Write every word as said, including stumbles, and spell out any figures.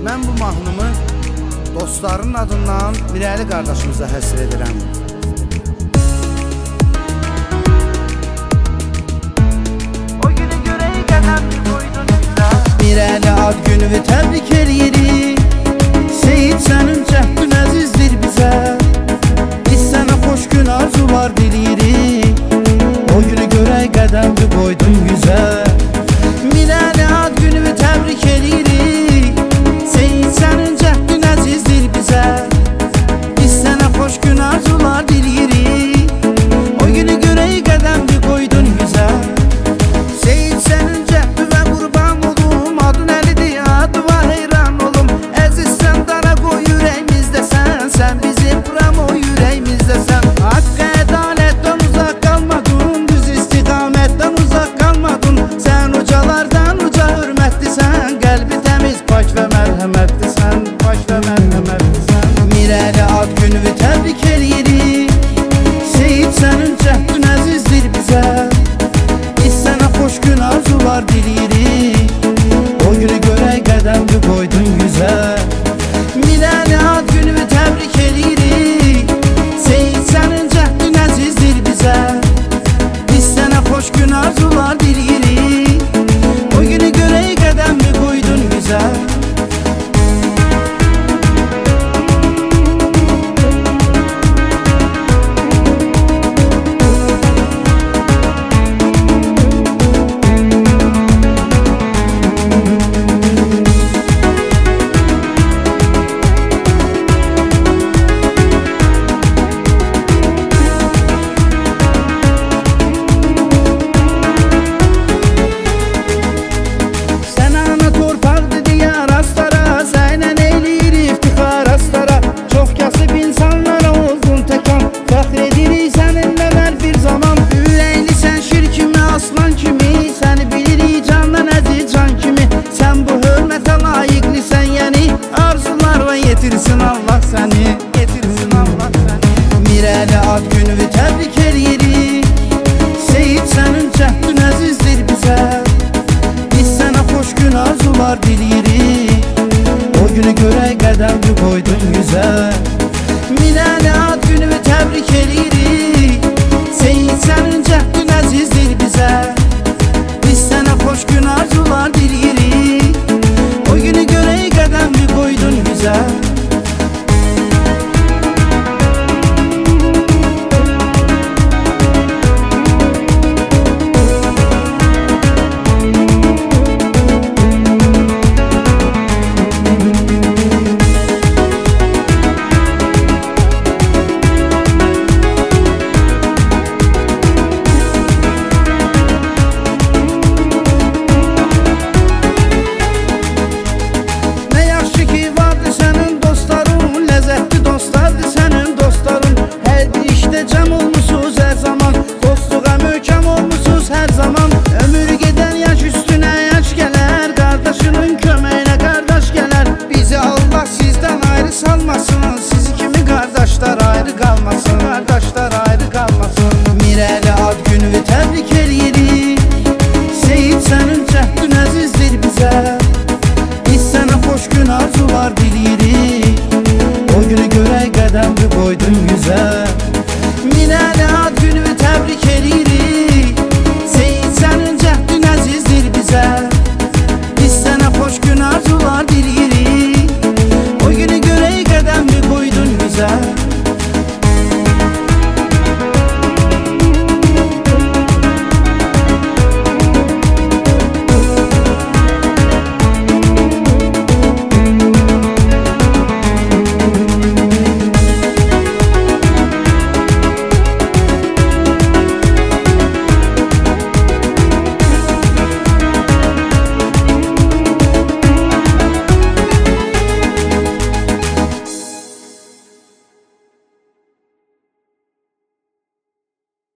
Mən bu mahnımı dostların adından Mirəli qardaşımıza həsr edirəm. O günü görək qədəmli qoydun bizə. Mirəli ad gününü təbrik eləyirik. Seyid sənin cəhdün əzizdir bizə. Biz sənə xoş gün arzular diləyirik. O günü görək qədəmli qoydun yüzə. Mirəli ad gününü təbrik eləyirik. Seyid sənin cəhdün əzizdir bizə. Biz sənə xoş gün arzular diləyirik. O günü görək qədəmli qoydun yüzə. Seyid sənin cəhdünə qurban olum. Adın Əlidir, adıva heyran olum. Əzizsən dara qoy ürəyimizdəsən. Sən bizim pram o ürəyimizdəsən. Haqqə ədalətdən uzaq qalmadın. Düz istiqamətdən uzaq qalmadın. Sən ucalardan uca hörmətlisən. Qəlbi təmiz, pak və mərhəmətlisən. Pak və mərhəmətlisən. Mirəli ad gününü təbrik eləyirik. Seyid sənin cəhdün əzizdir bizə. Biz sənə xoş gün arzular diləyirik. O günü görək qədəmli qoydun yüzə. Mirəli ad gününü təbrik eləyirik. Seyid sənin cəhdün əzizdir bizə. Biz sənə xoş gün arzular diləyirik. O günü görək qədəmli qoydun yüzə. Yetirsin Allah səni, yetirsin Allah səni. Mirəli ad gününü təbrik eləyirik. Seyid sənin cəhdün əzizdir bizə. Biz sənə xoş gün arzular diləyirik. O günü görək qədəmli qoydun yüzə. Mirəli ad gününü təbrik eləyirik. Seyid sənin cəhdün əzizdir bizə. Biz sənə xoş gün arzular diləyirik. O günü görək qədəmli qoydun yüzə. Mirəli ad gününü təbrik eləyirik. Seyid sənin cəhdün əzizdir bizə. Biz sənə xoş gün arzular diləyirik. O günü görək qədəmli qoydun yüzə.